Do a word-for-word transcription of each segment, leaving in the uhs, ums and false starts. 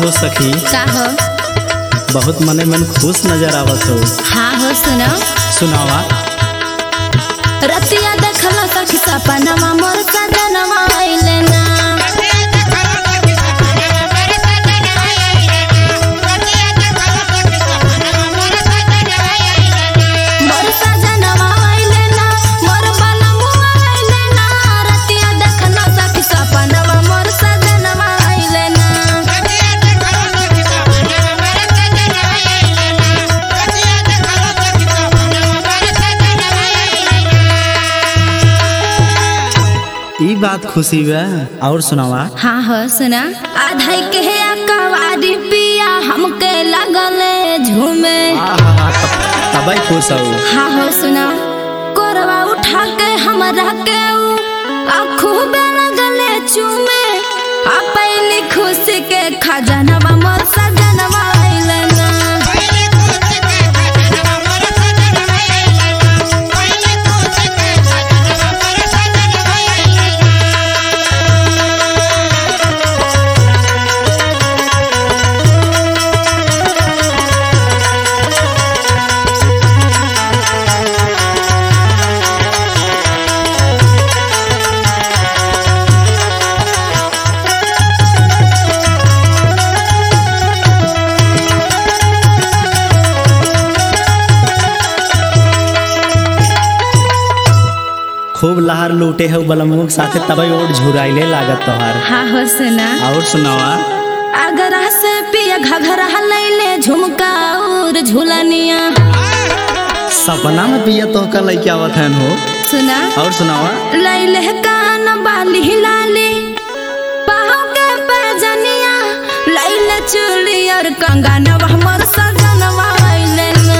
हो सखी। का हो? बहुत मने मन खुश नजर आवत हो। हाँ हो सुना। सुनावा। रतिया देखला सखी सपनवा मोर सजनवा आइले ना। मोर सजनवा आइले ना, मोर बनमुआ आइले ना। रतिया देखला सखी सपनवा मोर सजनवा आइले ना। ई बात खुशी बा। और सुनावा। हाँ हो सुना। आधाई के कवारी पिया हमके लगले झूमे। तब खुश हो। हाँ हो सुना। कोरवा उठा के हमरा के आँखों में लगले चूमे। आ पहली खुशी के खजानवा मोर सजनवा आइले ना। खूब लहर लूटे हो बलमुख साथे तबई और झुराइले लागत तोहार। हाँ हो सुना। और सुनावा। अगर से पिया घघरा लैले झुमका और झुलनिया। सपना में पिया तो का लइके आवत हन हो। सुना। और सुनावा। लैले कान बाली लाली पाँव के पैजनिया। लैले चूड़ी और कंगनवा मोर सजनवा आइले ना।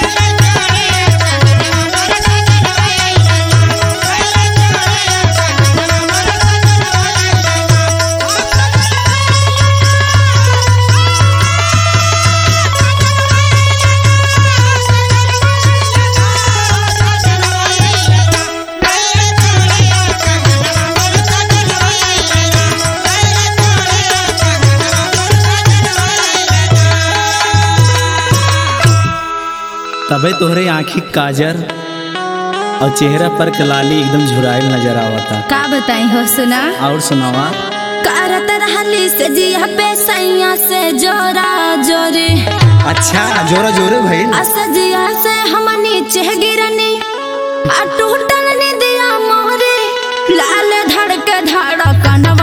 तबे तोहरे आँखी काजर और चेहरा पर कलाली एकदम झुराइल नजर आवता। का बताई हो सुना। और सुनावा। करत रहली से जिया पे सैया से जोरा जोरी। अच्छा जोरा जोरे भइल। असजिया से हम नीचे गिरनी। आ टूटल निदिया मोरे लाल धड़के धड़कन